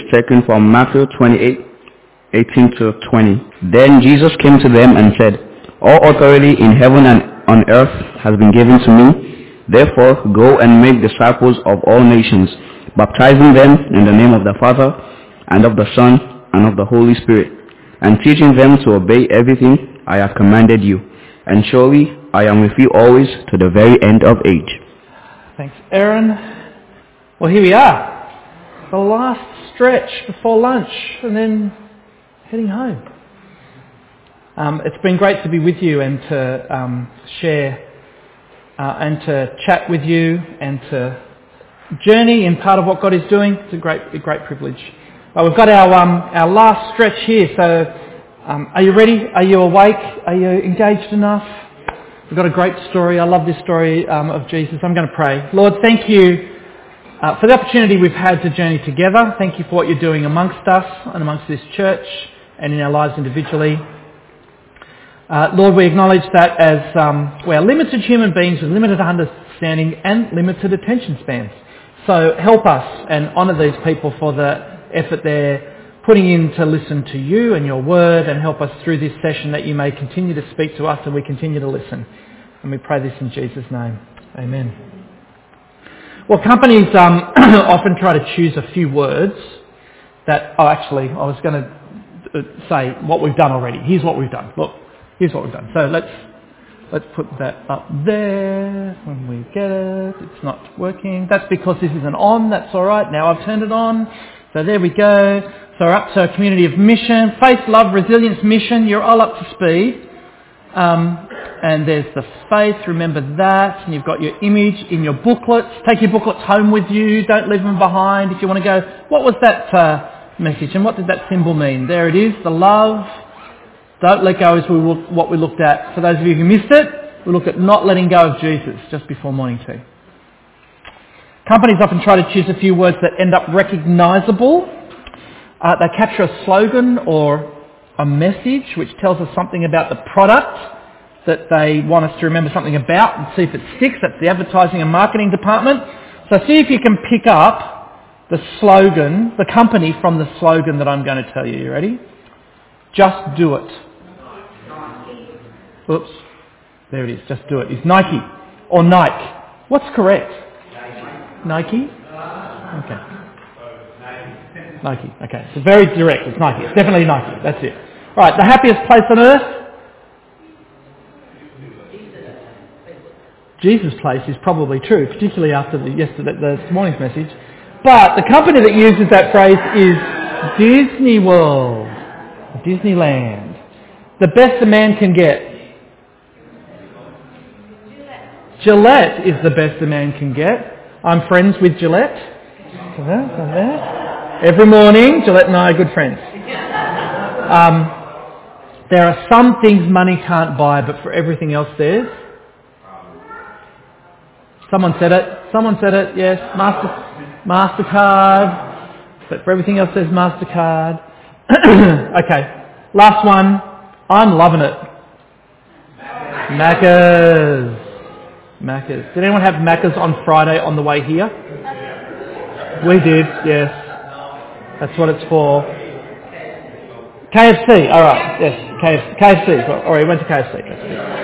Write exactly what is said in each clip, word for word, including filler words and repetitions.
taken from Matthew twenty-eight, eighteen to twenty. Then Jesus came to them and said, "All authority in heaven and on earth has been given to me. Therefore, go and make disciples of all nations, baptizing them in the name of the Father, and of the Son, and of the Holy Spirit, and teaching them to obey everything I have commanded you. And surely I am with you always to the very end of age." Thanks, Aaron. Well, here we are. The last stretch before lunch, and then heading home. Um, it's been great to be with you and to um, share uh, and to chat with you and to journey in part of what God is doing. It's a great, a great privilege. Well, we've got our um, our last stretch here. So, um, are you ready? Are you awake? Are you engaged enough? We've got a great story. I love this story um, of Jesus. I'm going to pray. Lord, thank you uh, for the opportunity we've had to journey together. Thank you for what you're doing amongst us and amongst this church and in our lives individually. Uh, Lord, we acknowledge that as um, we are limited human beings with limited understanding and limited attention spans. So help us and honour these people for the effort they're putting in to listen to you and your word, and help us through this session that you may continue to speak to us and we continue to listen. And we pray this in Jesus' name. Amen. Well, companies um, often try to choose a few words that, oh actually, I was going to say what we've done already. Here's what we've done. Look, here's what we've done. So let's let's put that up there when we get it. It's not working. That's because this isn't on. That's all right. Now I've turned it on. So there we go. So we're up to a community of mission, faith, love, resilience, mission. You're all up to speed. Um, and there's the faith. Remember that. And you've got your image in your booklets. Take your booklets home with you. Don't leave them behind. If you want to go, what was that uh, message and what did that symbol mean? There it is. The love. Don't let go is what we looked at. For those of you who missed it, we looked at not letting go of Jesus just before morning tea. Companies often try to choose a few words that end up recognisable. Uh, they capture a slogan or a message which tells us something about the product that they want us to remember something about and see if it sticks. That's the advertising and marketing department. So see if you can pick up the slogan, the company from the slogan that I'm going to tell you. You ready? Just do it. Oops. There it is. Just do it. It's Nike or Nike. What's correct? Nike? Okay. Nike. Okay. So very direct. It's Nike. It's definitely Nike. That's it. All right. The happiest place on earth? Jesus' place is probably true, particularly after the yesterday, this morning's message. But the company that uses that phrase is Disney World, Disneyland. The best a man can get. Gillette is the best a man can get. I'm friends with Gillette. Every morning, Gillette and I are good friends. Um, there are some things money can't buy, but for everything else there's. Someone said it. Someone said it, yes. Master, MasterCard. But for everything else there's MasterCard. Okay. Last one. I'm loving it. Macca's. Macca's. Did anyone have Macca's on Friday on the way here? We did, yes. That's what it's for. K F C, alright, yes, K F C. K F C, alright, we went to K F C. That's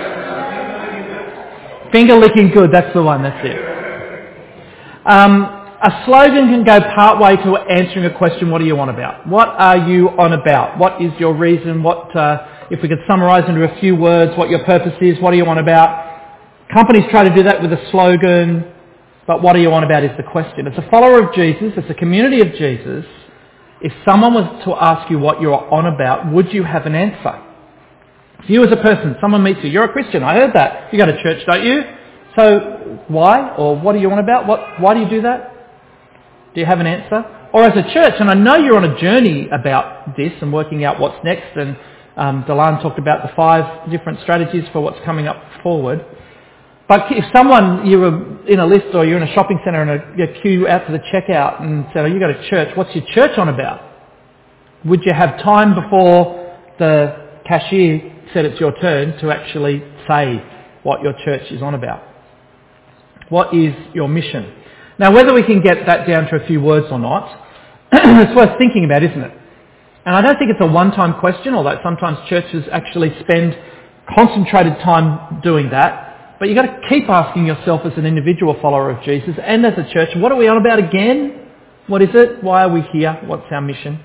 it. Finger licking good, that's the one, that's it. Um, a slogan can go part way to answering a question, what are you on about? What are you on about? What is your reason? What, uh, if we could summarise into a few words what your purpose is, what are you on about? Companies try to do that with a slogan, but what are you on about is the question. As a follower of Jesus, as a community of Jesus, if someone was to ask you what you're on about, would you have an answer? If you as a person, someone meets you, you're a Christian, I heard that. You go to church, don't you? So why? Or what are you on about? What? Why do you do that? Do you have an answer? Or as a church, and I know you're on a journey about this and working out what's next, and um, Delan talked about the five different strategies for what's coming up forward. But if someone, you were in a list or you're in a shopping centre and a, you queue out to the checkout and said, oh, you go to church, what's your church on about? Would you have time before the cashier said it's your turn to actually say what your church is on about? What is your mission? Now, whether we can get that down to a few words or not, it's worth thinking about, isn't it? And I don't think it's a one-time question, although sometimes churches actually spend concentrated time doing that. But you've got to keep asking yourself as an individual follower of Jesus and as a church, what are we on about again? What is it? Why are we here? What's our mission?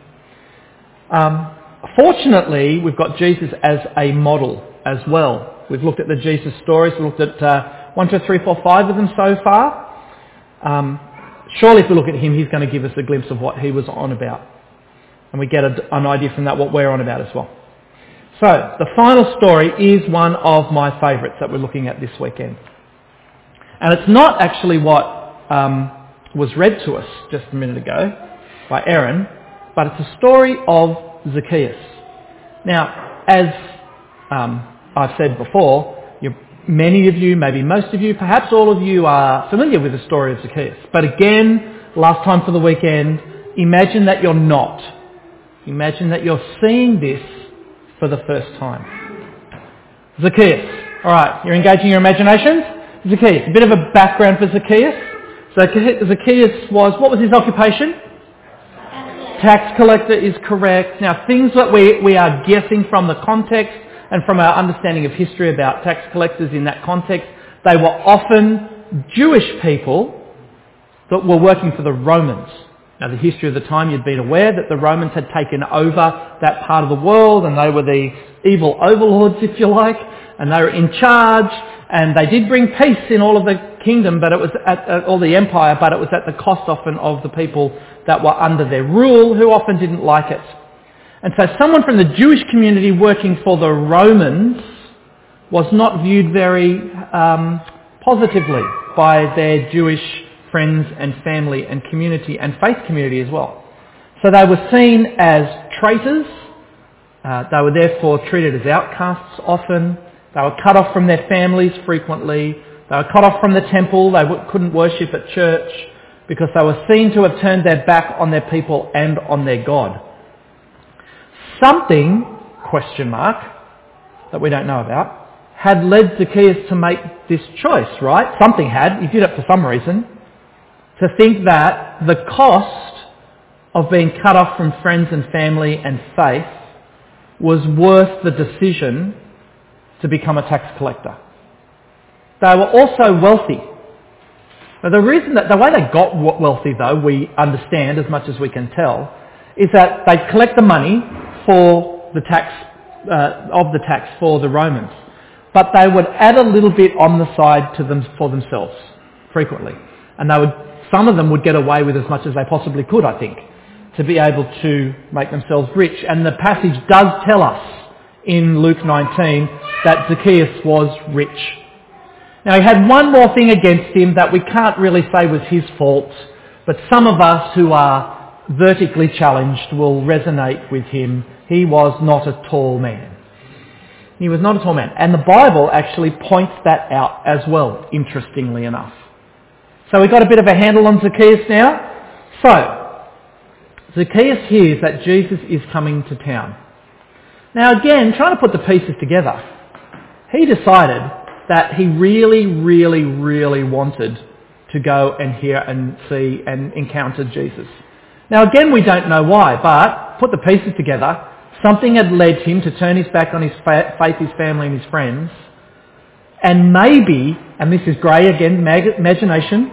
Um, fortunately, we've got Jesus as a model as well. We've looked at the Jesus stories. We've looked at uh, one, two, three, four, five of them so far. Um, surely if we look at him, he's going to give us a glimpse of what he was on about. And we get a, an idea from that what we're on about as well. So, the final story is one of my favourites that we're looking at this weekend. And it's not actually what um, was read to us just a minute ago by Aaron, but it's a story of Zacchaeus. Now, as um, I've said before, you, many of you, maybe most of you, perhaps all of you are familiar with the story of Zacchaeus. But again, last time for the weekend, imagine that you're not. Imagine that you're seeing this for the first time. Zacchaeus. All right, you're engaging your imaginations? Zacchaeus. A bit of a background for Zacchaeus. So Zacchaeus was, what was his occupation? Tax collector is correct. Now, things that we, we are guessing from the context and from our understanding of history about tax collectors in that context, they were often Jewish people that were working for the Romans. Now, the history of the time, you'd been aware that the Romans had taken over that part of the world and they were the evil overlords, if you like, and they were in charge, and they did bring peace in all of the kingdom, but it was at, at all the empire, but it was at the cost often of the people that were under their rule, who often didn't like it. And so someone from the Jewish community working for the Romans was not viewed very um, positively by their Jewish friends and family and community and faith community as well. So they were seen as traitors. Uh, they were therefore treated as outcasts often. They were cut off from their families frequently. They were cut off from the temple. They w- couldn't worship at church because they were seen to have turned their back on their people and on their God. Something, question mark, that we don't know about, had led Zacchaeus to make this choice, right? Something had. He did it for some reason. To think that the cost of being cut off from friends and family and faith was worth the decision to become a tax collector. They were also wealthy. Now, the reason that the way they got wealthy, though, we understand as much as we can tell, is that they collect the money for the tax uh, of the tax for the Romans, but they would add a little bit on the side to them for themselves frequently, and they would. Some of them would get away with as much as they possibly could, I think, to be able to make themselves rich. And the passage does tell us in Luke nineteen that Zacchaeus was rich. Now, he had one more thing against him that we can't really say was his fault, but some of us who are vertically challenged will resonate with him. He was not a tall man. He was not a tall man. And the Bible actually points that out as well, interestingly enough. So we've got a bit of a handle on Zacchaeus now. So, Zacchaeus hears that Jesus is coming to town. Now again, trying to put the pieces together, he decided that he really, really, really wanted to go and hear and see and encounter Jesus. Now again, we don't know why, but put the pieces together, something had led him to turn his back on his faith, his family and his friends, and maybe, and this is grey again, imagination,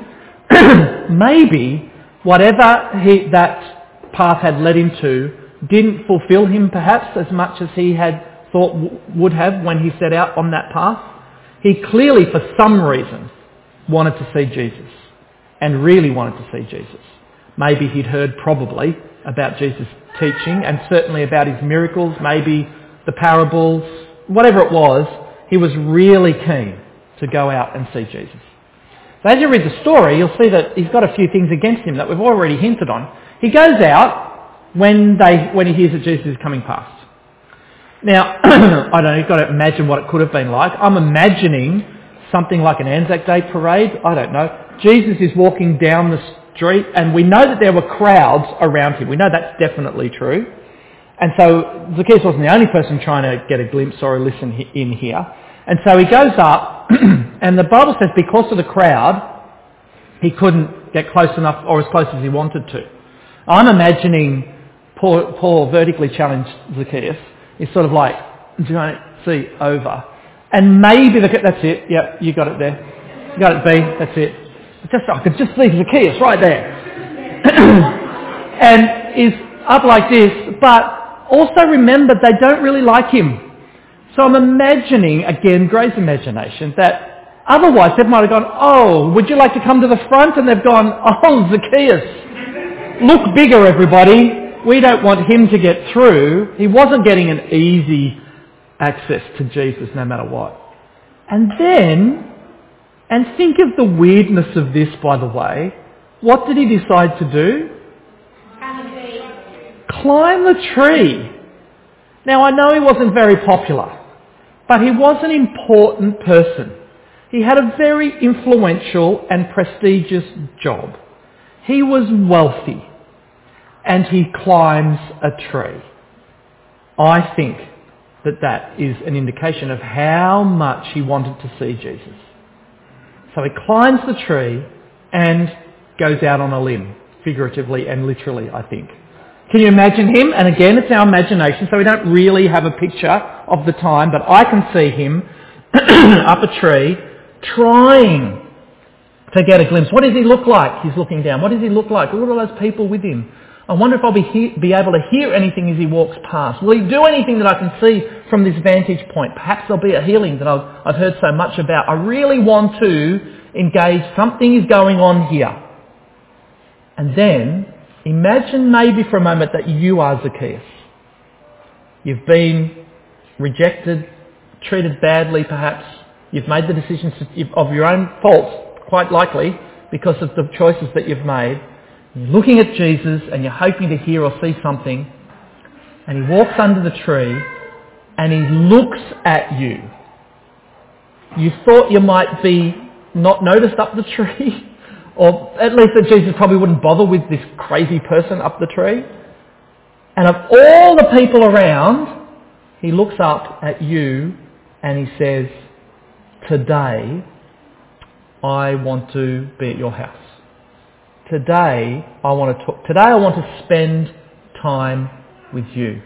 maybe whatever he, that path had led him to didn't fulfil him perhaps as much as he had thought w- would have when he set out on that path. He clearly, for some reason, wanted to see Jesus and really wanted to see Jesus. Maybe he'd heard probably about Jesus' teaching and certainly about his miracles, maybe the parables, whatever it was, he was really keen to go out and see Jesus. So as you read the story, you'll see that he's got a few things against him that we've already hinted on. He goes out when they when he hears that Jesus is coming past. Now, I don't know, you've got to imagine what it could have been like. I'm imagining something like an Anzac Day parade. I don't know. Jesus is walking down the street, and we know that there were crowds around him. We know that's definitely true. And so Zacchaeus wasn't the only person trying to get a glimpse or a listen in here. And so he goes up, and the Bible says because of the crowd, he couldn't get close enough or as close as he wanted to. I'm imagining poor, poor vertically challenged Zacchaeus is sort of like, do you want to see over? And maybe, the, that's it, yep, you got it there. You got it, B, that's it. Just, I could just see Zacchaeus right there. And is up like this, but also remember they don't really like him. So I'm imagining, again, Gray's imagination, that otherwise they might have gone, oh, would you like to come to the front? And they've gone, oh, Zacchaeus, look bigger, everybody. We don't want him to get through. He wasn't getting an easy access to Jesus no matter what. And then, and think of the weirdness of this, by the way, what did he decide to do? Climb the tree. Now I know he wasn't very popular, but he was an important person. He had a very influential and prestigious job. He was wealthy, and he climbs a tree. I think that that is an indication of how much he wanted to see Jesus. So he climbs the tree and goes out on a limb, figuratively and literally, I think. Can you imagine him? And again, it's our imagination, so we don't really have a picture of the time, but I can see him up a tree trying to get a glimpse. What does he look like? He's looking down. What does he look like? Look at all those people with him. I wonder if I'll be, he- be able to hear anything as he walks past. Will he do anything that I can see from this vantage point? Perhaps there'll be a healing that I've, I've heard so much about. I really want to engage. Something is going on here. And then, imagine maybe for a moment that you are Zacchaeus. You've been rejected, treated badly perhaps. You've made the decisions of your own fault, quite likely, because of the choices that you've made. You're looking at Jesus and you're hoping to hear or see something. And he walks under the tree and he looks at you. You thought you might be not noticed up the tree. Or at least that Jesus probably wouldn't bother with this crazy person up the tree. And of all the people around, he looks up at you and he says, today I want to be at your house. Today I want to talk, today I want to spend time with you.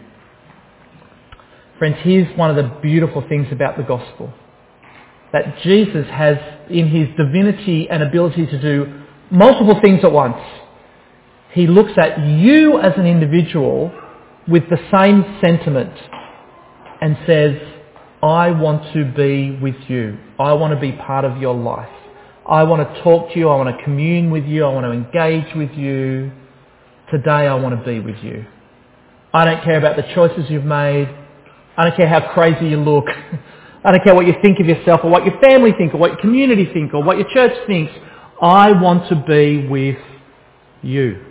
Friends, here's one of the beautiful things about the gospel. That Jesus has, in his divinity and ability to do multiple things at once, he looks at you as an individual with the same sentiment and says, I want to be with you. I want to be part of your life. I want to talk to you. I want to commune with you. I want to engage with you. Today I want to be with you. I don't care about the choices you've made. I don't care how crazy you look. I don't care what you think of yourself or what your family think or what your community think or what your church thinks. I want to be with you.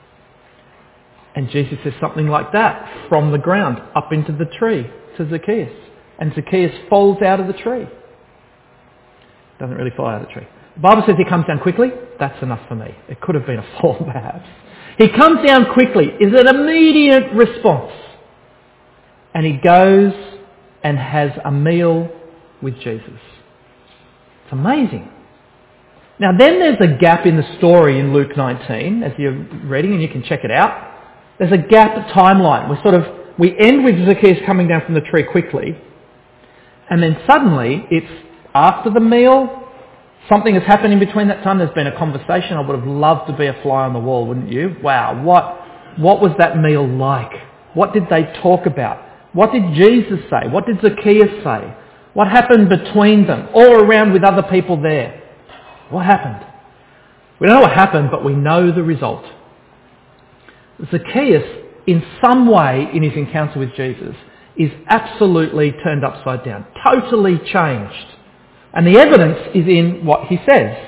And Jesus says something like that from the ground up into the tree to Zacchaeus. And Zacchaeus falls out of the tree. Doesn't really fall out of the tree. The Bible says he comes down quickly. That's enough for me. It could have been a fall perhaps. He comes down quickly. Is an immediate response. And he goes and has a meal with Jesus. It's amazing. Now then there's a gap in the story in Luke nineteen, as you're reading, and you can check it out. There's a gap timeline. We sort of, we end with Zacchaeus coming down from the tree quickly, and then suddenly it's after the meal, something has happened in between that time. There's been a conversation. I would have loved to be a fly on the wall, wouldn't you? Wow, what, what was that meal like? What did they talk about? What did Jesus say? What did Zacchaeus say? What happened between them, all around with other people there? What happened? We don't know what happened, but we know the result. Zacchaeus, in some way in his encounter with Jesus, is absolutely turned upside down, totally changed. And the evidence is in what he says.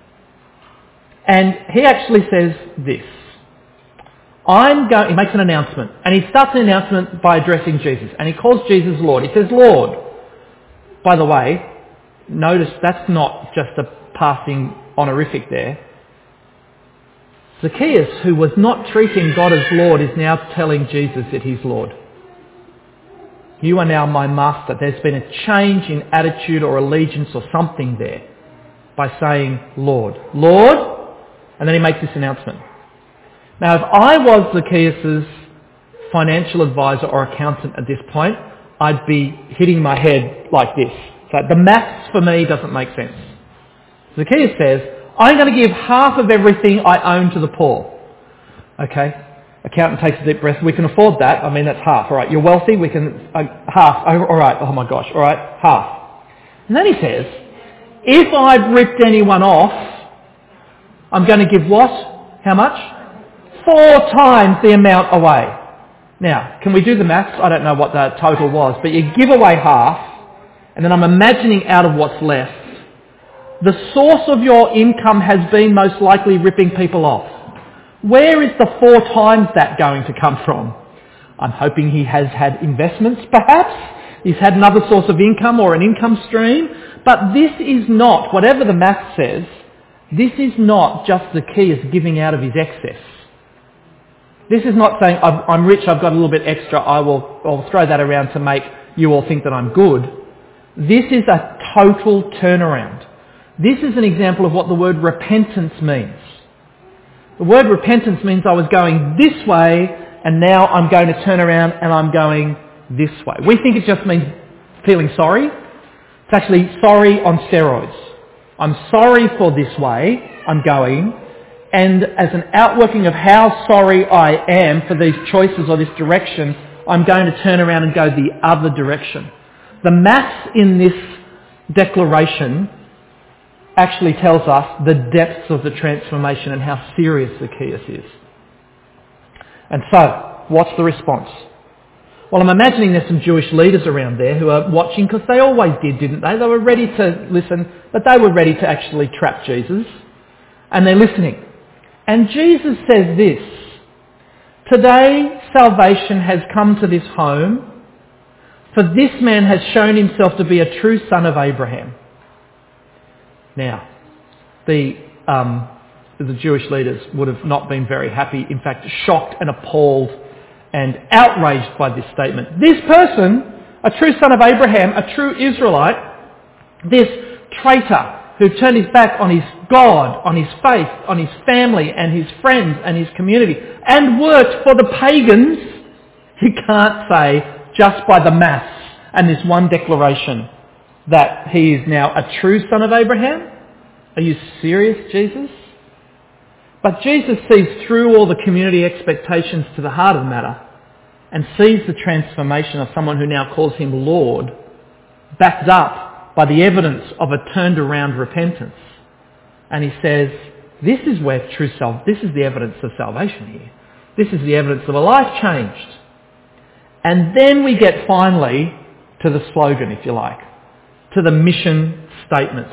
And he actually says this. I'm going, he makes an announcement, and he starts the announcement by addressing Jesus, and he calls Jesus Lord. He says, Lord. By the way, notice that's not just a passing honorific there. Zacchaeus, who was not treating God as Lord, is now telling Jesus that he's Lord. You are now my master. There's been a change in attitude or allegiance or something there by saying Lord. Lord, and then he makes this announcement. Now, if I was Zacchaeus' financial advisor or accountant at this point, I'd be hitting my head like this. So the maths for me doesn't make sense. Zacchaeus says, I'm going to give half of everything I own to the poor. Okay? Accountant takes a deep breath. We can afford that. I mean, that's half. All right, you're wealthy. We can... Uh, half. Oh, all right. Oh, my gosh. All right. Half. And then he says, if I've ripped anyone off, I'm going to give what? How much? Four times the amount away. Now, can we do the maths? I don't know what the total was, but you give away half, and then I'm imagining out of what's left. The source of your income has been most likely ripping people off. Where is the four times that going to come from? I'm hoping he has had investments, perhaps. He's had another source of income or an income stream. But this is not, whatever the math says, this is not just Zacchaeus giving out of his excess. This is not saying, I'm rich, I've got a little bit extra, I will I'll throw that around to make you all think that I'm good. This is a total turnaround. This is an example of what the word repentance means. The word repentance means I was going this way and now I'm going to turn around and I'm going this way. We think it just means feeling sorry. It's actually sorry on steroids. I'm sorry for this way I'm going, and as an outworking of how sorry I am for these choices or this direction, I'm going to turn around and go the other direction. The maths in this declaration actually tells us the depths of the transformation and how serious Zacchaeus is. And so, what's the response? Well, I'm imagining there's some Jewish leaders around there who are watching, because they always did, didn't they? They were ready to listen, but they were ready to actually trap Jesus. And they're listening. And Jesus says this, today salvation has come to this home, for this man has shown himself to be a true son of Abraham. Now, the, um, the Jewish leaders would have not been very happy, in fact shocked and appalled and outraged by this statement. This person, a true son of Abraham, a true Israelite, this traitor who turned his back on his God, on his faith, on his family and his friends and his community and worked for the pagans, you can't say just by the maths and this one declaration that he is now a true son of Abraham? Are you serious, Jesus? But Jesus sees through all the community expectations to the heart of the matter and sees the transformation of someone who now calls him Lord, backed up by the evidence of a turned around repentance. And he says, this is where true self, this is the evidence of salvation here. This is the evidence of a life changed. And then we get finally to the slogan, if you like, to the mission statement.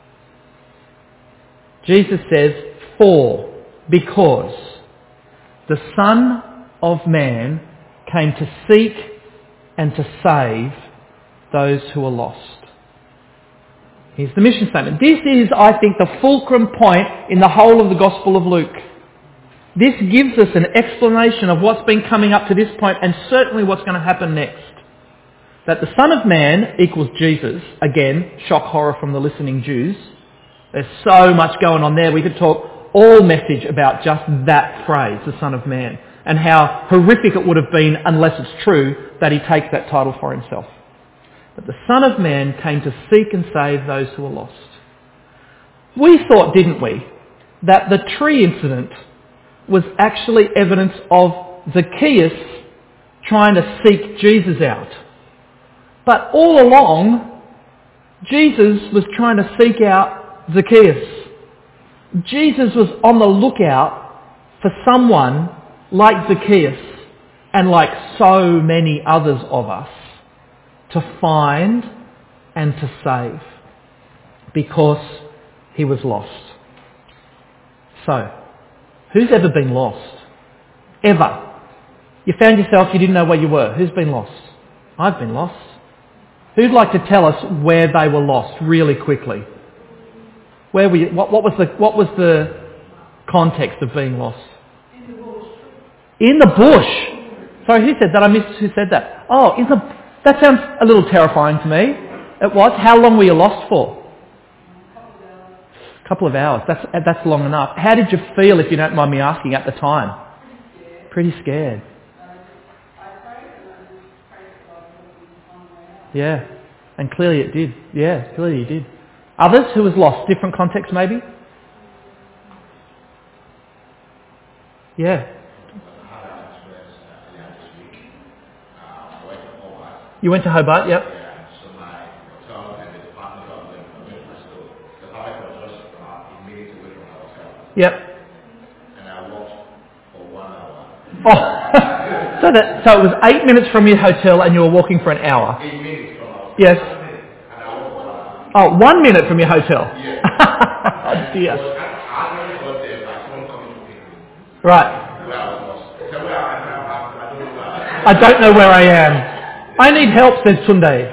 Jesus says, for, because the Son of Man came to seek and to save those who are lost. Here's the mission statement. This is, I think, the fulcrum point in the whole of the Gospel of Luke. This gives us an explanation of what's been coming up to this point and certainly what's going to happen next. That the Son of Man equals Jesus. Again, shock horror from the listening Jews. There's so much going on there. We could talk all message about just that phrase, the Son of Man, and how horrific it would have been, unless it's true, that he takes that title for himself. But the Son of Man came to seek and save those who are lost. We thought, didn't we, that the tree incident was actually evidence of Zacchaeus trying to seek Jesus out. But all along, Jesus was trying to seek out Zacchaeus. Jesus was on the lookout for someone like Zacchaeus and like so many others of us to find and to save because he was lost. So, who's ever been lost? Ever. You found yourself, you didn't know where you were. Who's been lost? I've been lost. Who'd like to tell us where they were lost really quickly? Where were you, what, what was the what was the context of being lost? In the bush. In the bush. Sorry, who said that? I missed who said that. Oh, in the that sounds a little terrifying to me. It was. How long were you lost for? A couple of hours. That's that's long enough. How did you feel, if you don't mind me asking, at the time? pretty scared. Yeah, and clearly it did. Yeah, clearly it did. Others who was lost, different context maybe? Yeah. You went to Hobart, yep. Yep. Oh, so that so it was eight minutes from your hotel and you were walking for an hour. Eight minutes from our Yes. Oh, one minute from your hotel. Oh dear. Right. I don't know where I am. I need help, said Sunday.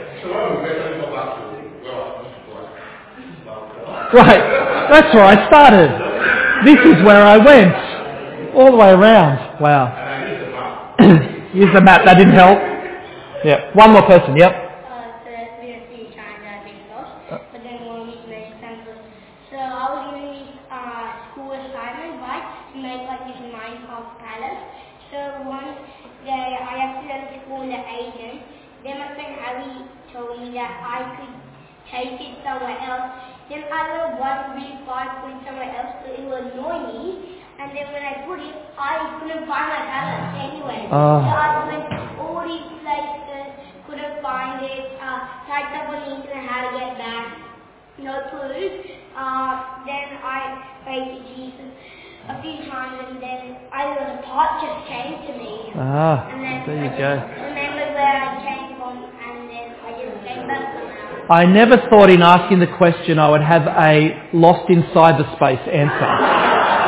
Right. That's where I started. This is where I went. All the way around. Wow. Use the map. That didn't help. Yeah. One more person. Yep. Uh, so we were still trying to be lost, but then one week made sense. So I was given this uh, school assignment, right, to make like this Minecraft palace. So one day I accidentally called the agent. Then my friend Harry told me that I could take it somewhere else. Then I learned one really far, put it somewhere else, so it would annoy me. And then when I put it, I couldn't find my palace anyway. Uh. So I went to all these places, couldn't find it, uh, typed up on the internet how to get back, no clue. Uh, then I prayed to Jesus a few times, and then I was a thought just came to me. Ah, and then there you I go. remembered where I came from, and then I just came back somehow. I never thought in asking the question I would have a lost in cyberspace answer.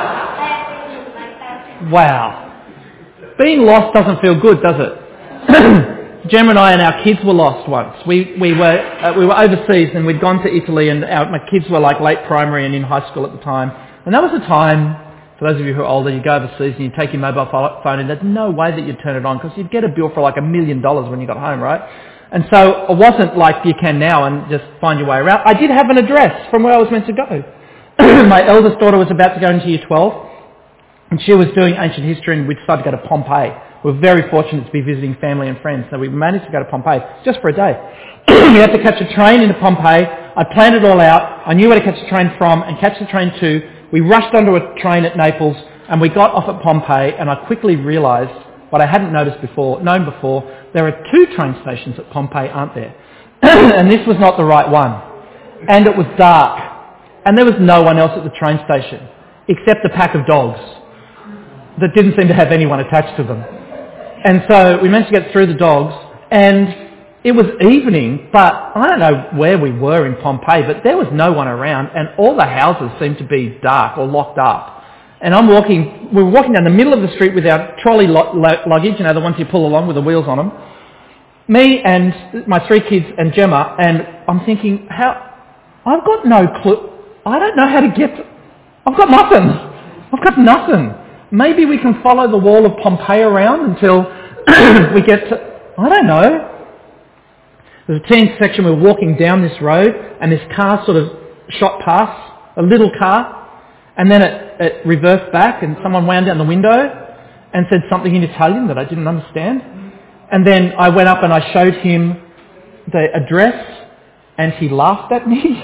Wow. Being lost doesn't feel good, does it? Jem and I and our kids were lost once. We we were uh, we were overseas and we'd gone to Italy, and our, my kids were like late primary and in high school at the time. And that was a time, for those of you who are older, you go overseas and you take your mobile phone and there's no way that you'd turn it on because you'd get a bill for like a million dollars when you got home, right? And so it wasn't like you can now and just find your way around. I did have an address from where I was meant to go. My eldest daughter was about to go into year twelve. And she was doing ancient history, and we decided to go to Pompeii. We were very fortunate to be visiting family and friends, so we managed to go to Pompeii just for a day. We had to catch a train into Pompeii. I planned it all out. I knew where to catch the train from and catch the train to. We rushed onto a train at Naples, and we got off at Pompeii, and I quickly realised what I hadn't noticed before, known before. There are two train stations at Pompeii, aren't there? And this was not the right one. And it was dark. And there was no one else at the train station, except a pack of dogs that didn't seem to have anyone attached to them. And so we managed to get through the dogs, and it was evening, but I don't know where we were in Pompeii, but there was no one around, and all the houses seemed to be dark or locked up. And I'm walking, we were walking down the middle of the street with our trolley lo- lo- luggage, you know, the ones you pull along with the wheels on them. Me and my three kids and Gemma, and I'm thinking, how, I've got no clue, I don't know how to get, I've got nothing, I've got nothing. Maybe we can follow the wall of Pompeii around until we get to, I don't know. There's a teen section, we were walking down this road and this car sort of shot past, a little car, and then it, it reversed back and someone wound down the window and said something in Italian that I didn't understand. And then I went up and I showed him the address and he laughed at me.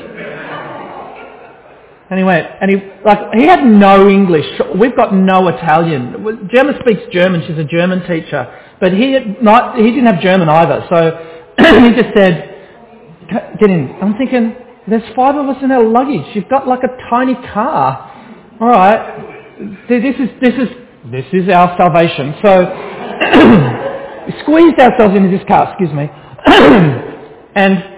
And he went, and he, like, he had no English. We've got no Italian. Gemma speaks German. She's a German teacher. But he had not, he didn't have German either. So he just said, get in. I'm thinking, there's five of us in our luggage. You've got like a tiny car. All right. This is, this is, this is our salvation. So we squeezed ourselves into this car, excuse me. And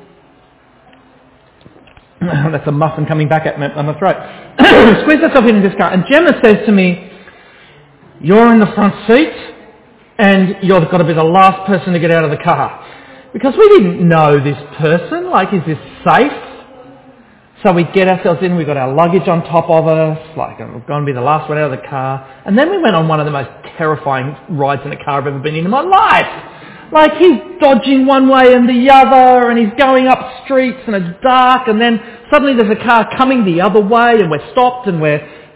that's a muffin coming back at me on my throat. Squeeze myself into this car. And Gemma says to me, you're in the front seat and you've got to be the last person to get out of the car. Because we didn't know this person. Like, is this safe? So we get ourselves in, we've got our luggage on top of us, like, we're going to be the last one out of the car. And then we went on one of the most terrifying rides in a car I've ever been in in my life. Like, he's dodging one way and the other, and he's going up streets, and it's dark, and then suddenly there's a car coming the other way, and we're stopped, and we're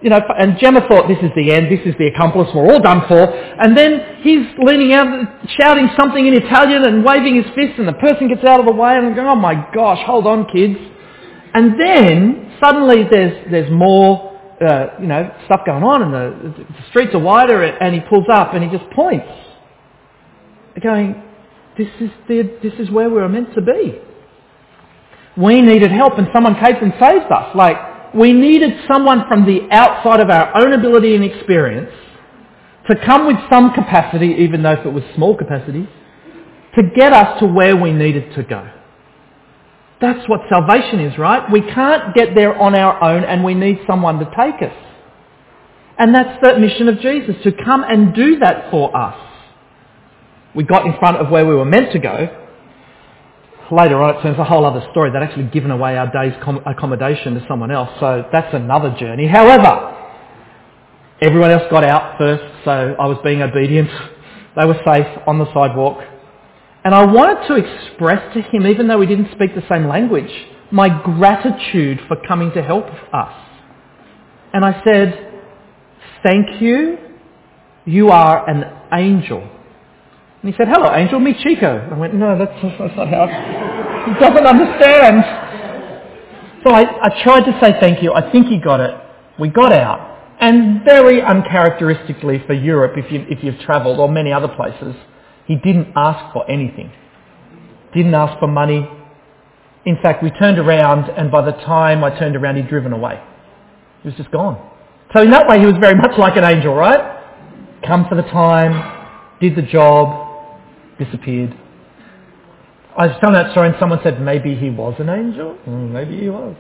you know, and Gemma thought this is the end, this is the accomplice, we're all done for. And then he's leaning out, shouting something in Italian and waving his fist, and the person gets out of the way and I'm going, oh my gosh, hold on kids. And then suddenly there's there's more, uh, you know, stuff going on, and the, the streets are wider, and he pulls up and he just points, going, this is the, this is where we were meant to be. We needed help, and someone came and saved us. Like, we needed someone from the outside of our own ability and experience to come with some capacity, even though if it was small capacity, to get us to where we needed to go. That's what salvation is, right? We can't get there on our own, and we need someone to take us. And that's the mission of Jesus, to come and do that for us. We got in front of where we were meant to go. Later on, it turns a whole other story. They'd actually given away our day's com- accommodation to someone else, so that's another journey. However, everyone else got out first, so I was being obedient. They were safe on the sidewalk. And I wanted to express to him, even though we didn't speak the same language, my gratitude for coming to help us. And I said, thank you, you are an angel. And he said, hello, angel, meet Chico. I went, no, that's, that's not how. He doesn't understand. So I, I tried to say thank you. I think he got it. We got out. And very uncharacteristically for Europe, if, you, if you've travelled, or many other places, he didn't ask for anything. Didn't ask for money. In fact, we turned around, and by the time I turned around, he'd driven away. He was just gone. So in that way, he was very much like an angel, right? Come for the time, did the job, disappeared. I was telling that story and someone said, maybe he was an angel? Mm, maybe he was.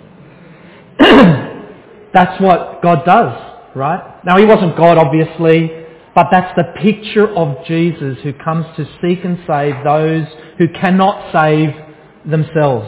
That's what God does, right? Now, he wasn't God, obviously, but that's the picture of Jesus, who comes to seek and save those who cannot save themselves.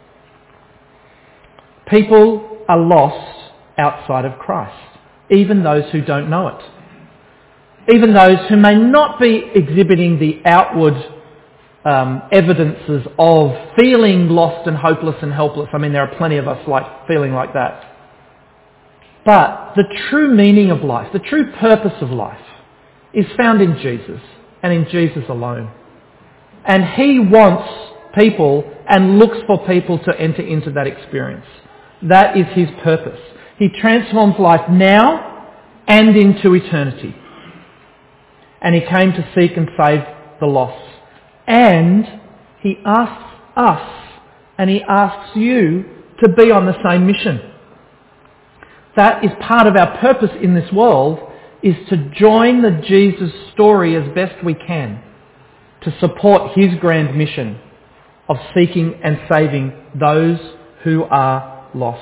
People are lost outside of Christ, even those who don't know it. Even those who may not be exhibiting the outward um, evidences of feeling lost and hopeless and helpless. I mean, there are plenty of us like feeling like that. But the true meaning of life, the true purpose of life, is found in Jesus, and in Jesus alone. And he wants people and looks for people to enter into that experience. That is his purpose. He transforms life now and into eternity. And he came to seek and save the lost. And he asks us, and he asks you to be on the same mission. That is part of our purpose in this world, is to join the Jesus story as best we can to support his grand mission of seeking and saving those who are lost.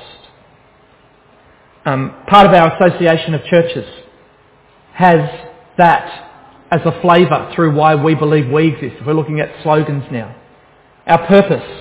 Um, part of our association of churches has that as a flavour through why we believe we exist. We're looking at slogans now. Our purpose.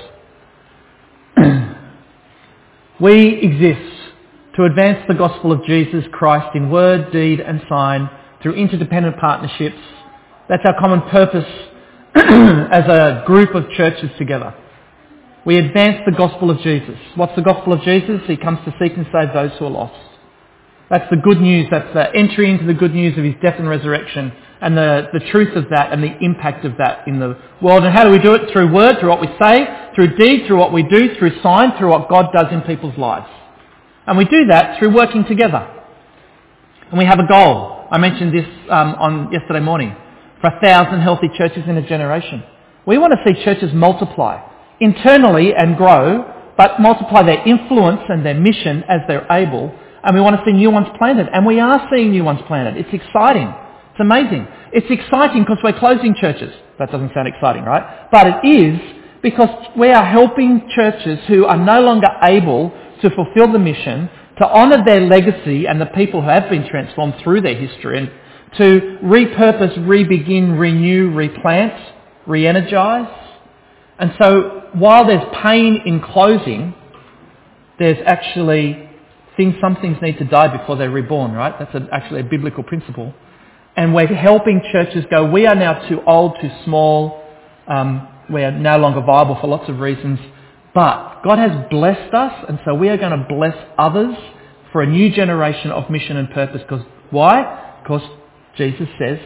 We exist to advance the gospel of Jesus Christ in word, deed and sign through interdependent partnerships. That's our common purpose as a group of churches together. We advance the gospel of Jesus. What's the gospel of Jesus? He comes to seek and save those who are lost. That's the good news. That's the entry into the good news of his death and resurrection, and the, the truth of that and the impact of that in the world. And how do we do it? Through word, through what we say, through deed, through what we do, through sign, through what God does in people's lives. And we do that through working together. And we have a goal. I mentioned this um, on yesterday morning. For a thousand healthy churches in a generation. We want to see churches multiply internally and grow, but multiply their influence and their mission as they're able. And we want to see new ones planted. And we are seeing new ones planted. It's exciting. It's amazing. It's exciting because we're closing churches. That doesn't sound exciting, right? But it is, because we are helping churches who are no longer able to fulfill the mission, to honour their legacy and the people who have been transformed through their history, and to repurpose, re-begin, renew, replant, re-energise. And so while there's pain in closing, there's actually things, some things need to die before they're reborn, right? That's a, actually a biblical principle. And we're helping churches go, we are now too old, too small, um, we are no longer viable for lots of reasons, but God has blessed us, and so we are going to bless others for a new generation of mission and purpose. Because why? Because Jesus says,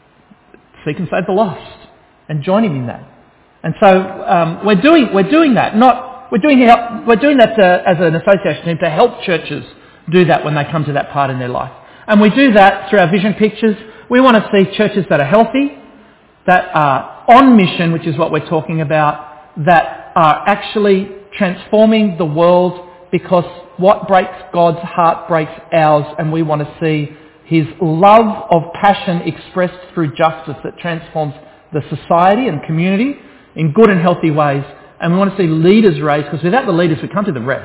seek and save the lost, and join him in that. And so um, we're doing we're doing that. Not we're doing we're doing that to, as an association team to help churches do that when they come to that part in their life. And we do that through our vision pictures. We want to see churches that are healthy, that are on mission, which is what we're talking about, that are actually transforming the world, because what breaks God's heart breaks ours, and we want to see his love of passion expressed through justice that transforms the society and community in good and healthy ways. And we want to see leaders raised, because without the leaders we can't do the rest.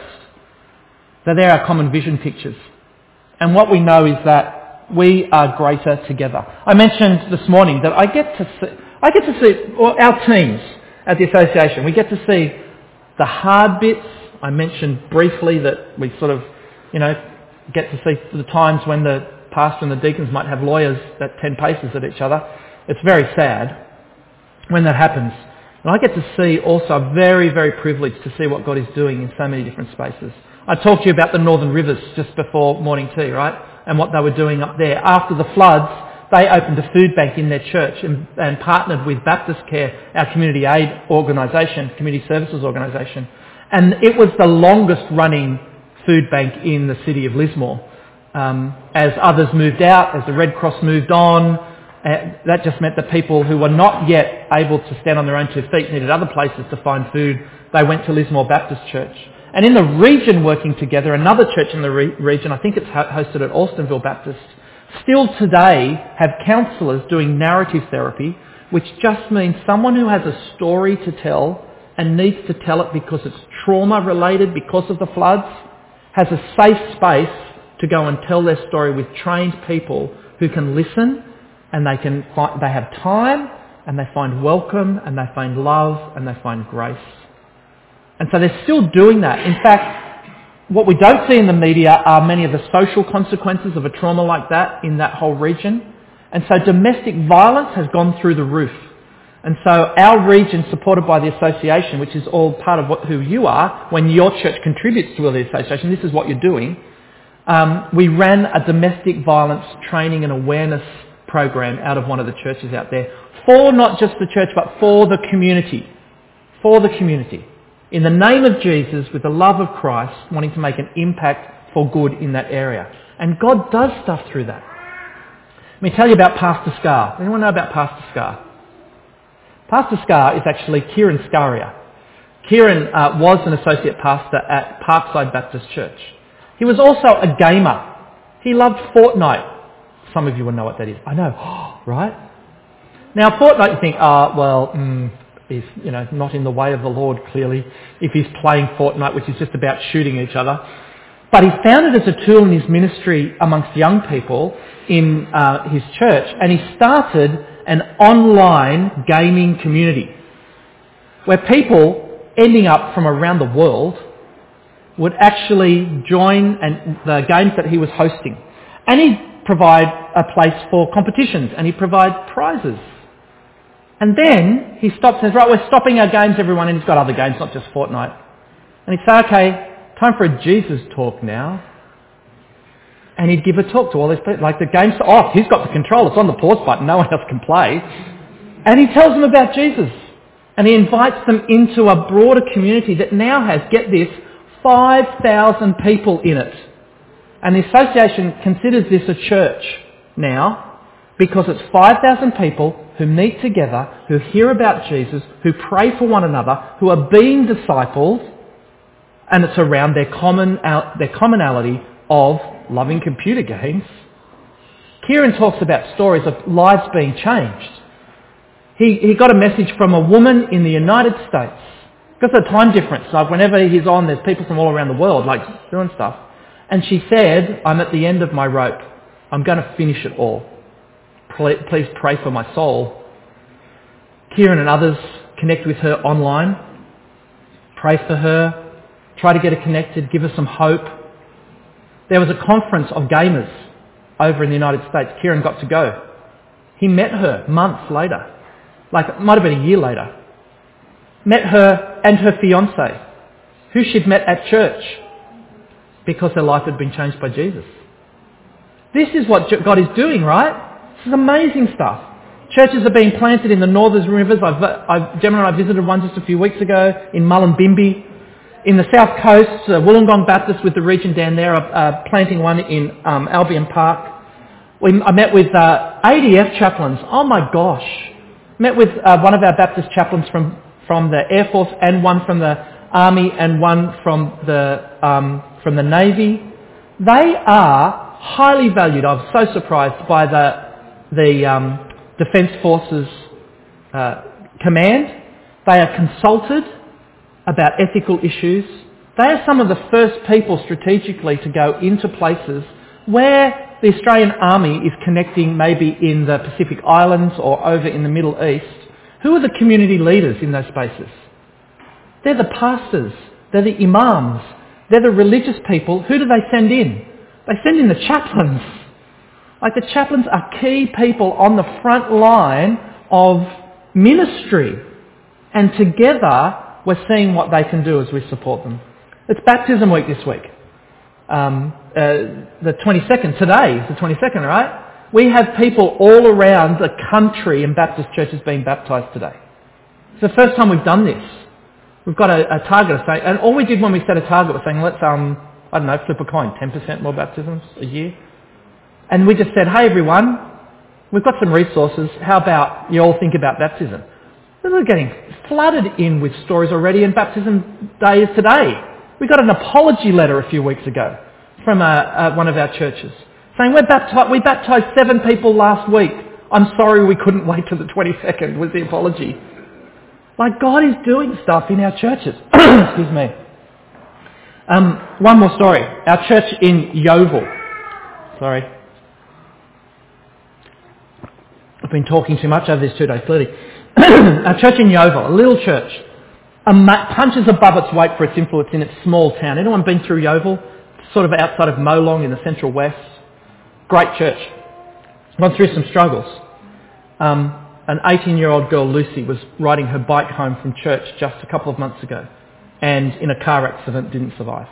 So they're our common vision pictures. And what we know is that we are greater together. I mentioned this morning that I get to see, I get to see well, our teams at the association. We get to see the hard bits. I mentioned briefly that we sort of, you know, get to see the times when the pastor and the deacons might have lawyers at ten paces at each other. It's very sad when that happens. And I get to see also, I'm very, very privileged to see what God is doing in so many different spaces. I talked to you about the Northern Rivers just before morning tea, right? And what they were doing up there. After the floods, they opened a food bank in their church and, and partnered with Baptist Care, our community aid organisation, community services organisation. And it was the longest running food bank in the city of Lismore. Um, as others moved out, as the Red Cross moved on, uh, that just meant that people who were not yet able to stand on their own two feet needed other places to find food. They went to Lismore Baptist Church. And in the region working together, another church in the re- region, I think it's ho- hosted at Alstonville Baptist, still today have counsellors doing narrative therapy, which just means someone who has a story to tell and needs to tell it because it's trauma related because of the floods, has a safe space to go and tell their story with trained people who can listen, and they can find, they have time, and they find welcome, and they find love, and they find grace. And so they're still doing that. In fact, what we don't see in the media are many of the social consequences of a trauma like that in that whole region. And so domestic violence has gone through the roof. And so our region, supported by the association, which is all part of what, who you are, when your church contributes to the association, this is what you're doing. Um, we ran a domestic violence training and awareness program out of one of the churches out there for not just the church, but for the community. For the community. In the name of Jesus, with the love of Christ, wanting to make an impact for good in that area. And God does stuff through that. Let me tell you about Pastor Scar. Does anyone know about Pastor Scar? Pastor Scar is actually Kieran Scaria. Kieran uh, was an associate pastor at Parkside Baptist Church. He was also a gamer. He loved Fortnite. Some of you will know what that is. I know, right? Now, Fortnite, you think, ah, oh, well, mm, he's, you know, not in the way of the Lord, clearly, if he's playing Fortnite, which is just about shooting each other. But he found it as a tool in his ministry amongst young people in uh, his church, and he started an online gaming community where people ending up from around the world would actually join and the games that he was hosting. And he'd provide a place for competitions, and he'd provide prizes. And then he stops and says, right, we're stopping our games, everyone, and he's got other games, not just Fortnite. And he'd say, okay, time for a Jesus talk now. And he'd give a talk to all these people. Like the game's off, he's got the control, it's on the pause button, no one else can play. And he tells them about Jesus. And he invites them into a broader community that now has, get this, five thousand people in it. And the association considers this a church now because it's five thousand people who meet together, who hear about Jesus, who pray for one another, who are being discipled, and it's around their common their commonality of loving computer games. Kieran talks about stories of lives being changed. He, he got a message from a woman in the United States. Because of the time difference, like whenever he's on, there's people from all around the world, like doing stuff. And she said, I'm at the end of my rope. I'm going to finish it all. Please pray for my soul. Kieran and others connect with her online. Pray for her. Try to get her connected. Give her some hope. There was a conference of gamers over in the United States. Kieran got to go. He met her months later. Like, it might have been a year later. Met her and her fiancé, who she'd met at church. because their life had been changed by Jesus. This is what God is doing, right? This is amazing stuff. Churches are being planted in the northern rivers. I've, I've, Gemma and I visited one just a few weeks ago in Mullumbimby. In the south coast, uh, Wollongong Baptist with the region down there are uh, planting one in um, Albion Park. We, I met with uh, A D F chaplains. Oh my gosh. Met with uh, one of our Baptist chaplains from, from the Air Force and one from the Army and one from the, um, from the Navy. They are highly valued. I was so surprised by the, the um, Defence Forces uh, command. They are consulted about ethical issues. They are some of the first people strategically to go into places where the Australian Army is connecting, maybe in the Pacific Islands or over in the Middle East. Who are the community leaders in those spaces? They're the pastors, they're the imams, they're the religious people. Who do they send in? They send in the chaplains. Like, the chaplains are key people on the front line of ministry. And together, we're seeing what they can do as we support them. It's baptism week this week. Um, uh, the twenty-second, today is the twenty-second, right? We have people all around the country in Baptist churches being baptised today. It's the first time we've done this. We've got a, a target of saying, and all we did when we set a target was saying, let's, um, I don't know, flip a coin, ten percent more baptisms a year. And we just said, hey everyone, we've got some resources, how about you all think about baptism? And we're getting flooded in with stories already, and baptism day is today. We got an apology letter a few weeks ago from uh, uh, one of our churches saying, We're bapti- we baptised seven people last week. I'm sorry we couldn't wait till the twenty-second was the apology. Like, God is doing stuff in our churches. Excuse me. Um, one more story. Our church in Yeovil. Sorry. I've been talking too much over these two days, clearly. Our church in Yeovil, a little church, ma- punches above its weight for its influence in its small town. Anyone been through Yeovil? Sort of outside of Molong in the central west. Great church. Gone through some struggles. Um, an eighteen-year-old girl, Lucy, was riding her bike home from church just a couple of months ago and in a car accident didn't survive.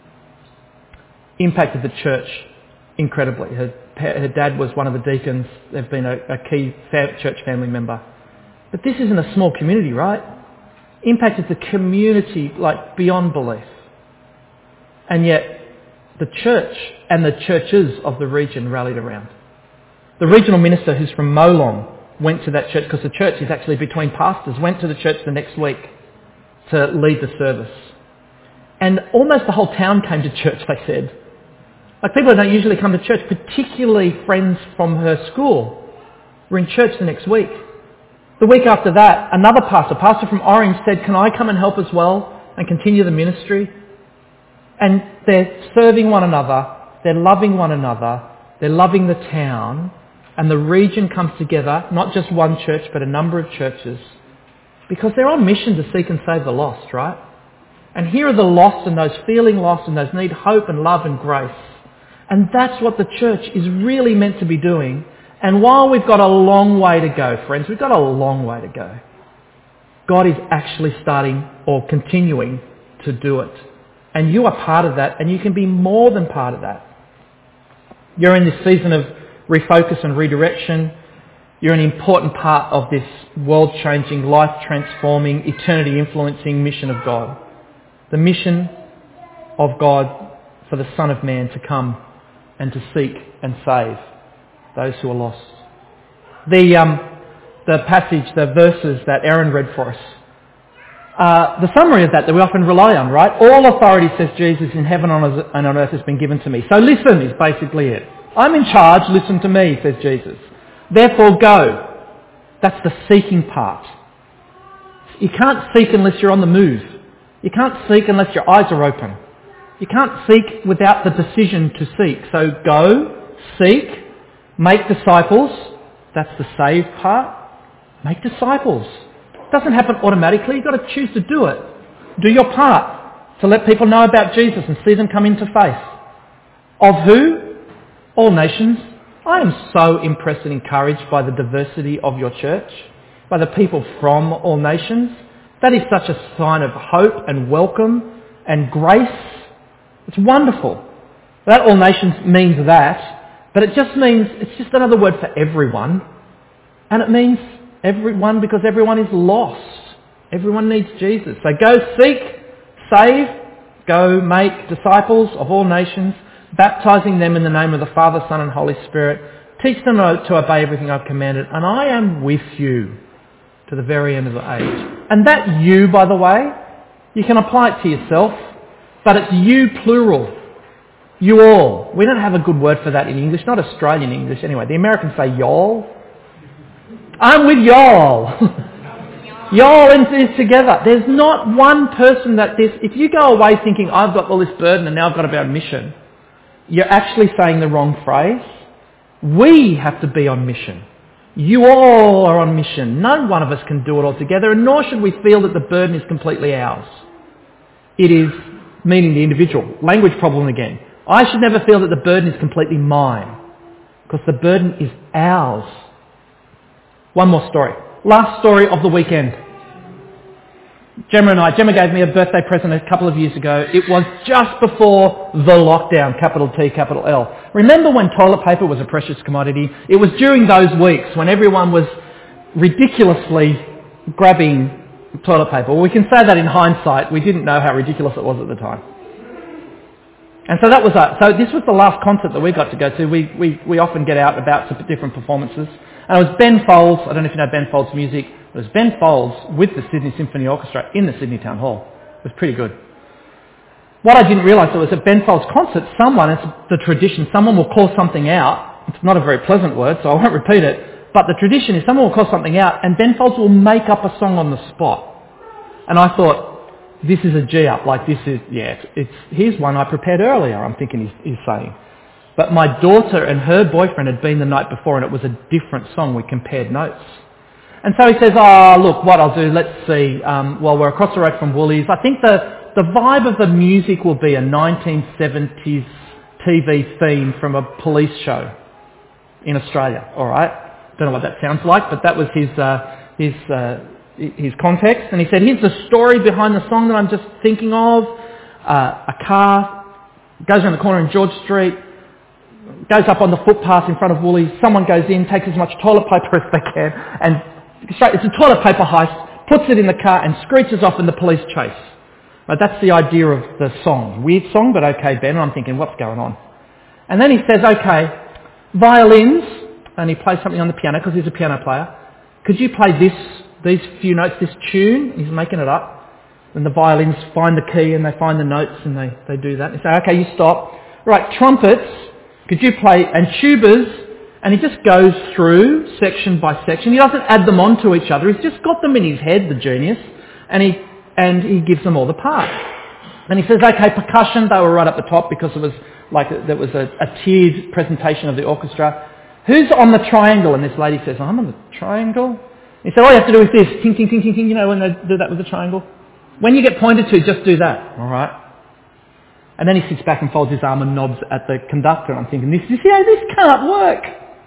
Impacted the church incredibly. Her, her dad was one of the deacons. They've been a, a key fa- church family member. But this isn't a small community, right? Impacted the community like beyond belief. And yet the church and the churches of the region rallied around. The regional minister, who's from Molong, went to that church, because the church is actually between pastors, went to the church the next week to lead the service. And almost the whole town came to church, they said. Like, people who don't usually come to church, particularly friends from her school, were in church the next week. The week after that, another pastor, pastor from Orange, said, can I come and help as well and continue the ministry? And they're serving one another, they're loving one another, they're loving the town, and the region comes together, not just one church, but a number of churches, because they're on mission to seek and save the lost, right? And here are the lost and those feeling lost and those need hope and love and grace. And that's what the church is really meant to be doing. And while we've got a long way to go, friends, we've got a long way to go, God is actually starting or continuing to do it. And you are part of that, and you can be more than part of that. You're in this season of refocus and redirection. You're an important part of this world-changing, life-transforming, eternity-influencing mission of God. The mission of God for the Son of Man to come and to seek and save those who are lost. The, um, the passage, the verses that Aaron read for us, uh, the summary of that that we often rely on, right? All authority, says Jesus, in heaven and on earth has been given to me. So listen is basically it. I'm in charge, listen to me, says Jesus. Therefore go. That's the seeking part. You can't seek unless you're on the move. You can't seek unless your eyes are open. You can't seek without the decision to seek. So go, seek, make disciples. That's the save part. Make disciples. It doesn't happen automatically. You've got to choose to do it. Do your part to let people know about Jesus and see them come into faith. Of who? All nations. I am so impressed and encouraged by the diversity of your church, by the people from all nations. That is such a sign of hope and welcome and grace. It's wonderful. That all nations means that, but it just means, it's just another word for everyone. And it means everyone because everyone is lost. Everyone needs Jesus. So go seek, save, go make disciples of all nations, baptising them in the name of the Father, Son and Holy Spirit. Teach them to obey everything I've commanded, and I am with you to the very end of the age. And that you, by the way, you can apply it to yourself, but it's you plural. You all. We don't have a good word for that in English, not Australian English anyway. The Americans say y'all. I'm with y'all. Y'all in this together. There's not one person that this, if you go away thinking I've got all this burden and now I've got to be on mission, you're actually saying the wrong phrase. We have to be on mission. You all are on mission. No one of us can do it all together, and nor should we feel that the burden is completely ours. It is, meaning the individual. Language problem again. I should never feel that the burden is completely mine, because the burden is ours. One more story. Last story of the weekend. Gemma and I, Gemma gave me a birthday present a couple of years ago. It was just before the lockdown, capital T, capital L. Remember when toilet paper was a precious commodity? It was during those weeks when everyone was ridiculously grabbing toilet paper. Well, we can say that in hindsight. We didn't know how ridiculous it was at the time. And so that was it. So this was the last concert that we got to go to. We, we, we often get out and about to different performances. And it was Ben Folds. I don't know if you know Ben Folds' music. It was Ben Folds with the Sydney Symphony Orchestra in the Sydney Town Hall. It was pretty good. What I didn't realise was at Ben Folds' concert, someone, it's the tradition, someone will call something out. It's not a very pleasant word, so I won't repeat it. But the tradition is someone will call something out and Ben Folds will make up a song on the spot. And I thought, this is a G-up, like this is, yeah, it's, it's here's one I prepared earlier, I'm thinking he's, he's saying. But my daughter and her boyfriend had been the night before and it was a different song. We compared notes. And so he says, oh, look, what I'll do, let's see. Um, well, we're across the road from Woolies. I think the, the vibe of the music will be a nineteen seventies T V theme from a police show in Australia, all right? Don't know what that sounds like, but that was his, uh, his, uh, his context. And he said, here's the story behind the song that I'm just thinking of. Uh, a car goes around the corner in George Street, goes up on the footpath in front of Woolies, someone goes in, takes as much toilet paper as they can, and straight, it's a toilet paper heist, puts it in the car and screeches off in the police chase. Right, that's the idea of the song. Weird song, but okay, Ben. And I'm thinking, what's going on? And then he says, okay, violins, and he plays something on the piano because he's a piano player. Could you play this, these few notes, this tune? He's making it up. And the violins find the key and they find the notes and they, they do that. And he says, okay, you stop. Right, trumpets, could you play, and tubas, and he just goes through section by section. He doesn't add them on to each other. He's just got them in his head, the genius, and he and he gives them all the parts. And he says, okay, percussion, they were right up the top because it was like there was a, a tiered presentation of the orchestra. Who's on the triangle? And this lady says, I'm on the triangle. He said, all you have to do is this, ting, ting, ting, ting, ting, you know when they do that with the triangle? When you get pointed to, just do that, all right? And then he sits back and folds his arm and nods at the conductor. And I'm thinking, this, you see how this can't work.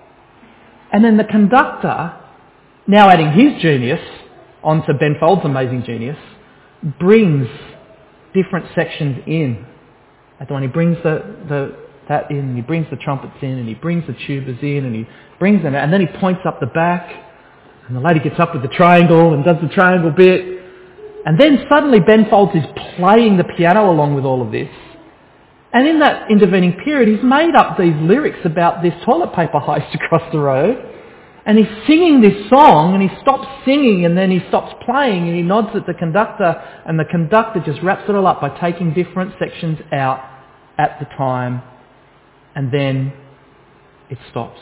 And then the conductor, now adding his genius onto Ben Folds' amazing genius, brings different sections in. And when he brings the, the that in, and he brings the trumpets in, and he brings the tubas in, and he brings them, and then he points up the back, and the lady gets up with the triangle and does the triangle bit. And then suddenly Ben Folds is playing the piano along with all of this. And in that intervening period, he's made up these lyrics about this toilet paper heist across the road. And he's singing this song, and he stops singing, and then he stops playing, and he nods at the conductor, and the conductor just wraps it all up by taking different sections out at the time, and then it stops.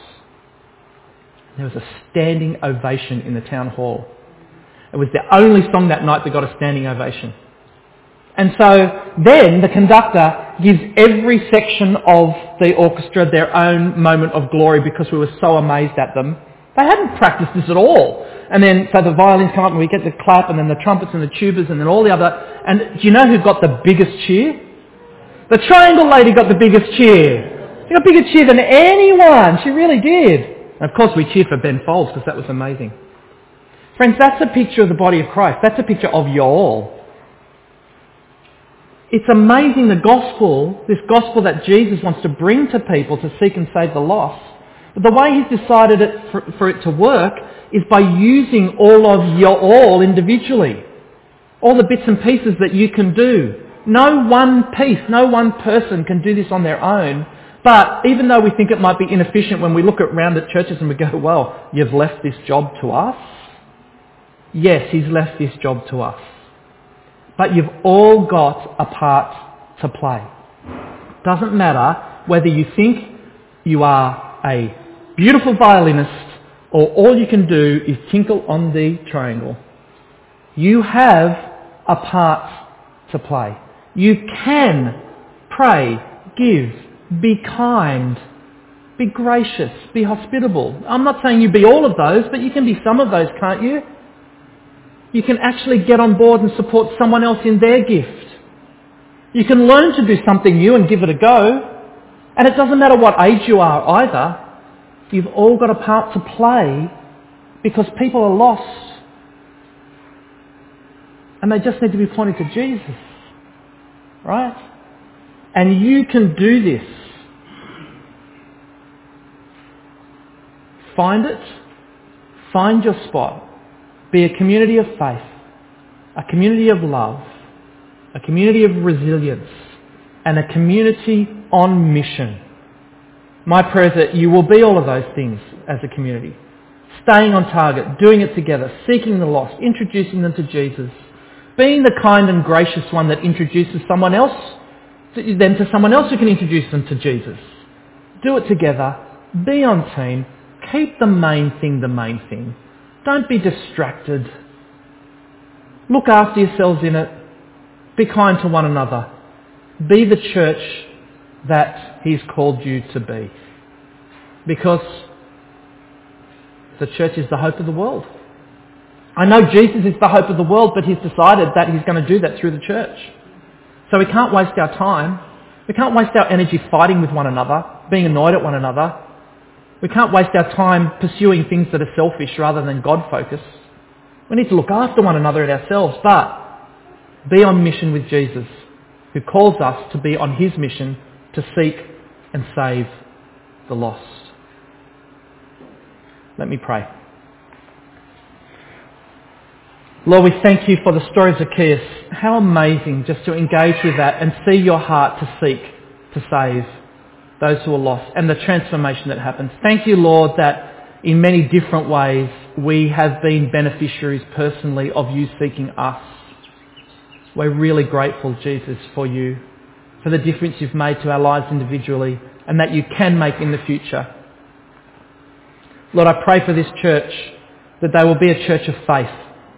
There was a standing ovation in the town hall. It was the only song that night that got a standing ovation. And so then the conductor gives every section of the orchestra their own moment of glory because we were so amazed at them. They hadn't practiced this at all. And then, so the violins come up and we get the clap and then the trumpets and the tubas and then all the other. And do you know who got the biggest cheer? The triangle lady got the biggest cheer. She got bigger cheer than anyone. She really did. And of course we cheered for Ben Folds because that was amazing. Friends, that's a picture of the body of Christ. That's a picture of you all. It's amazing the gospel, this gospel that Jesus wants to bring to people to seek and save the lost. But the way he's decided it for, for it to work is by using all of your all individually. All the bits and pieces that you can do. No one piece, no one person can do this on their own. But even though we think it might be inefficient when we look around at churches and we go, well, you've left this job to us. Yes, he's left this job to us. But you've all got a part to play. Doesn't matter whether you think you are a beautiful violinist or all you can do is tinkle on the triangle. You have a part to play. You can pray, give, be kind, be gracious, be hospitable. I'm not saying you be all of those, but you can be some of those, can't you? You can actually get on board and support someone else in their gift. You can learn to do something new and give it a go. And it doesn't matter what age you are either. You've all got a part to play because people are lost. And they just need to be pointed to Jesus. Right? And you can do this. Find it. Find your spot. Be a community of faith, a community of love, a community of resilience, and a community on mission. My prayer is that you will be all of those things as a community. Staying on target, doing it together, seeking the lost, introducing them to Jesus, being the kind and gracious one that introduces someone else, them to someone else who can introduce them to Jesus. Do it together, be on team, keep the main thing the main thing. Don't be distracted. Look after yourselves in it. Be kind to one another. Be the church that he's called you to be. Because the church is the hope of the world. I know Jesus is the hope of the world, but he's decided that he's going to do that through the church. So we can't waste our time. We can't waste our energy fighting with one another, being annoyed at one another. We can't waste our time pursuing things that are selfish rather than God-focused. We need to look after one another and ourselves, but be on mission with Jesus, who calls us to be on his mission to seek and save the lost. Let me pray. Lord, we thank you for the story of Zacchaeus. How amazing just to engage with that and see your heart to seek, to save those who are lost, and the transformation that happens. Thank you, Lord, that in many different ways we have been beneficiaries personally of you seeking us. We're really grateful, Jesus, for you, for the difference you've made to our lives individually and that you can make in the future. Lord, I pray for this church that they will be a church of faith.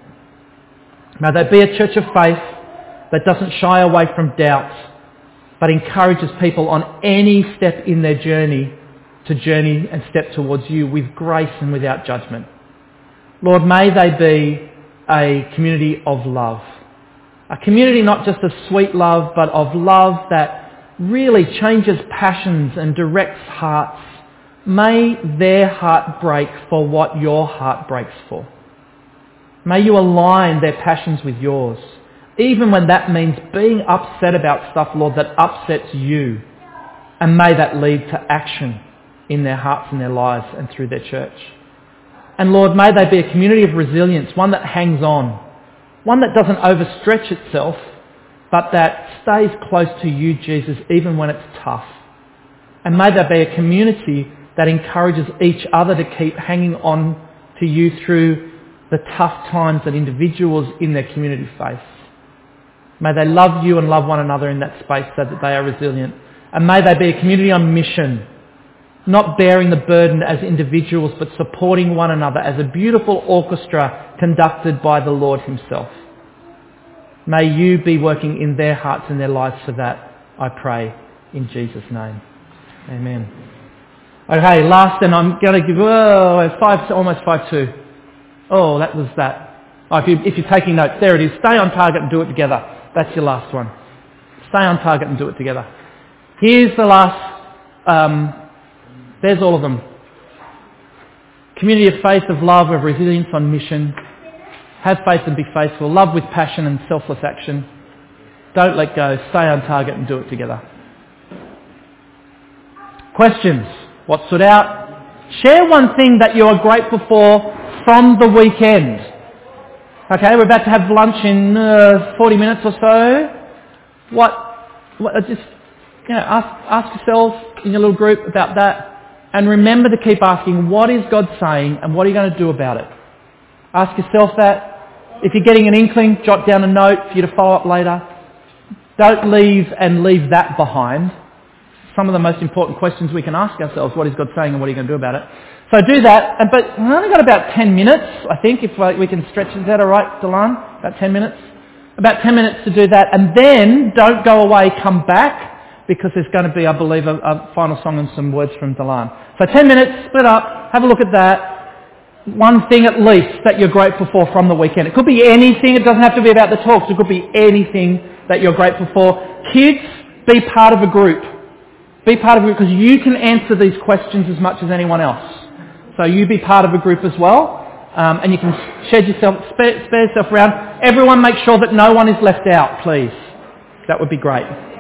May they be a church of faith that doesn't shy away from doubt, but encourages people on any step in their journey to journey and step towards you with grace and without judgment. Lord, may they be a community of love. A community not just of sweet love, but of love that really changes passions and directs hearts. May their heart break for what your heart breaks for. May you align their passions with yours. Even when that means being upset about stuff, Lord, that upsets you. And may that lead to action in their hearts and their lives and through their church. And Lord, may they be a community of resilience, one that hangs on, one that doesn't overstretch itself, but that stays close to you, Jesus, even when it's tough. And may there be a community that encourages each other to keep hanging on to you through the tough times that individuals in their community face. May they love you and love one another in that space so that they are resilient. And may they be a community on mission, not bearing the burden as individuals, but supporting one another as a beautiful orchestra conducted by the Lord himself. May you be working in their hearts and their lives for that, I pray, in Jesus' name. Amen. Okay, last, and I'm going to give, oh, five, almost five two. Oh, that was that. Oh, if, you, if you're taking notes, there it is. Stay on target and do it together. That's your last one. Stay on target and do it together. Here's the last, um, there's all of them. Community of faith, of love, of resilience on mission. Have faith and be faithful. Love with passion and selfless action. Don't let go. Stay on target and do it together. Questions? What stood out? Share one thing that you are grateful for from the weekend. Okay, we're about to have lunch in uh, forty minutes or so. What, what just, you know, ask, ask yourselves in your little group about that. And remember to keep asking, what is God saying and what are you going to do about it? Ask yourself that. If you're getting an inkling, jot down a note for you to follow up later. Don't leave and leave that behind. Some of the most important questions we can ask ourselves, what is God saying and what are you going to do about it? So do that, and, but we've only got about ten minutes, I think, if we can stretch it. Is that all right, Delan? About ten minutes? About ten minutes to do that, and then don't go away, come back, because there's going to be, I believe, a, a final song and some words from Delan. So ten minutes, split up, have a look at that. One thing at least that you're grateful for from the weekend. It could be anything, it doesn't have to be about the talks, it could be anything that you're grateful for. Kids, be part of a group. Be part of a group because you can answer these questions as much as anyone else. So you be part of a group as well, um, and you can shed yourself, spare, spare yourself around. Everyone make sure that no one is left out, please. That would be great.